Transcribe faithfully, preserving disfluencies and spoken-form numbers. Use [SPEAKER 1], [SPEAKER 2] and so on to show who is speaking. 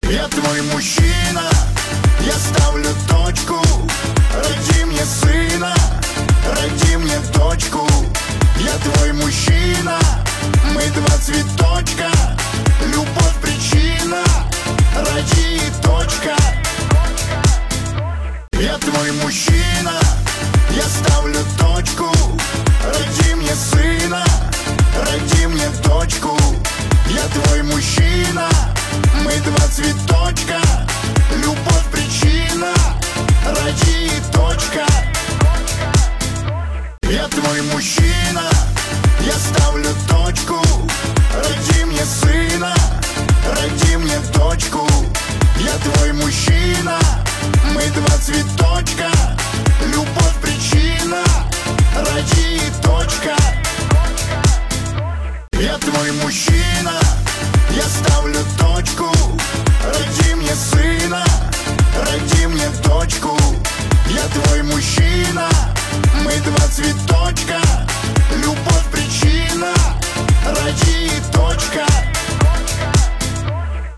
[SPEAKER 1] Я твой мужчина, я ставлю точку. Роди мне сына, роди мне дочку. Я твой мужчина, мы два цветочка. Любовь причина, роди и точка. Я твой мужчина, я ставлю точку. Роди мне сына, роди мне дочку. Я твой мужчина, мы два цветочка. Любовь причина, роди и точка. Я твой мужчина, я ставлю точку. Роди мне сына, роди мне дочку. Я твой мужчина, мы два цветочка. Любовь причина, роди и точка. Я твой мужчина, я ставлю точку. Роди мне сына, роди мне дочку. Я твой мужчина, мы два цветочка.